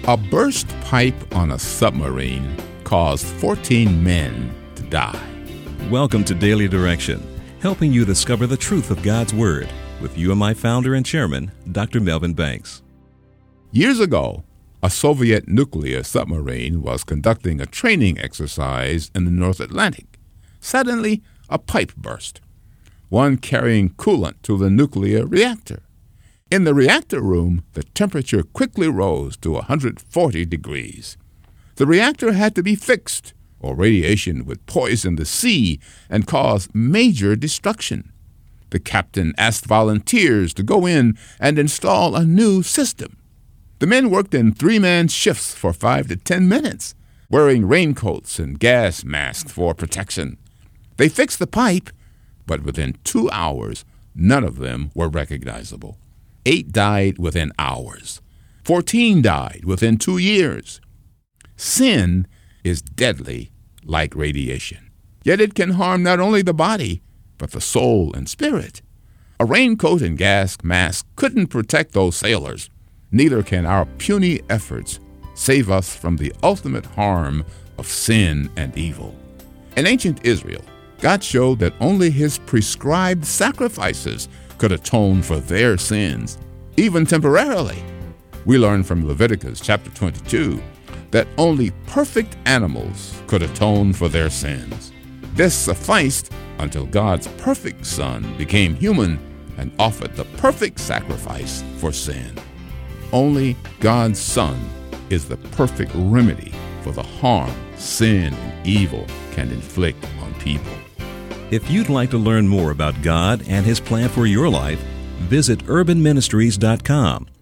A burst pipe on a submarine caused 14 men to die. Welcome to Daily Direction, helping you discover the truth of God's Word with UMI founder and chairman, Dr. Melvin Banks. Years ago, a Soviet nuclear submarine was conducting a training exercise in the North Atlantic. Suddenly, a pipe burst, one carrying coolant to the nuclear reactor. In the reactor room, the temperature quickly rose to 140 degrees. The reactor had to be fixed, or radiation would poison the sea and cause major destruction. The captain asked volunteers to go in and install a new system. The men worked in three-man shifts for 5 to 10 minutes, wearing raincoats and gas masks for protection. They fixed the pipe, but within 2 hours, none of them were recognizable. 8 died within hours. 14 died within 2 years. Sin is deadly like radiation. Yet it can harm not only the body, but the soul and spirit. A raincoat and gas mask couldn't protect those sailors. Neither can our puny efforts save us from the ultimate harm of sin and evil. In ancient Israel, God showed that only his prescribed sacrifices could atone for their sins, even temporarily. We learn from Leviticus chapter 22 that only perfect animals could atone for their sins. This sufficed until God's perfect Son became human and offered the perfect sacrifice for sin. Only God's Son is the perfect remedy for the harm sin and evil can inflict on people. If you'd like to learn more about God and His plan for your life, visit urbanministries.com